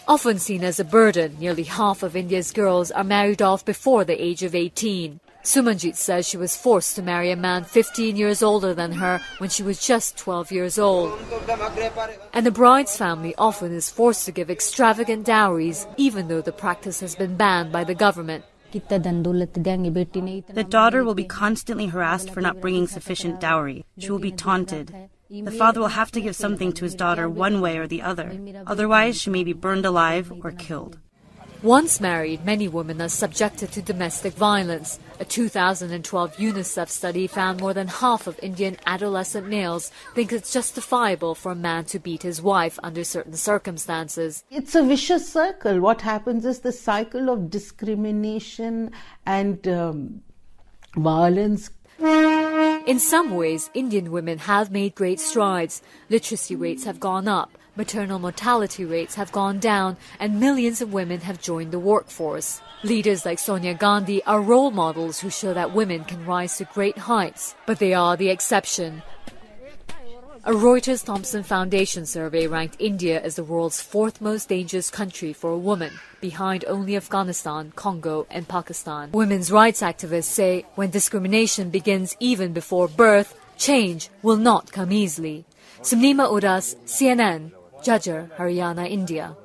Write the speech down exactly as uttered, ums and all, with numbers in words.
Often seen as a burden, nearly half of India's girls are married off before the age of eighteen. Sumanjit says she was forced to marry a man fifteen years older than her when she was just twelve years old. And the bride's family often is forced to give extravagant dowries, even though the practice has been banned by the government. The daughter will be constantly harassed for not bringing sufficient dowry. She will be taunted. The father will have to give something to his daughter one way or the other. Otherwise, she may be burned alive or killed. Once married, many women are subjected to domestic violence. A two thousand twelve UNICEF study found more than half of Indian adolescent males think it's justifiable for a man to beat his wife under certain circumstances. It's a vicious circle. What happens is the cycle of discrimination and um, violence. In some ways, Indian women have made great strides. Literacy rates have gone up, maternal mortality rates have gone down, and millions of women have joined the workforce. Leaders like Sonia Gandhi are role models who show that women can rise to great heights, but they are the exception. A Reuters Thomson Foundation survey ranked India as the world's fourth most dangerous country for a woman, behind only Afghanistan, Congo and Pakistan. Women's rights activists say when discrimination begins even before birth, change will not come easily. Samnima Udas, C N N, Jhajjar, Haryana, India.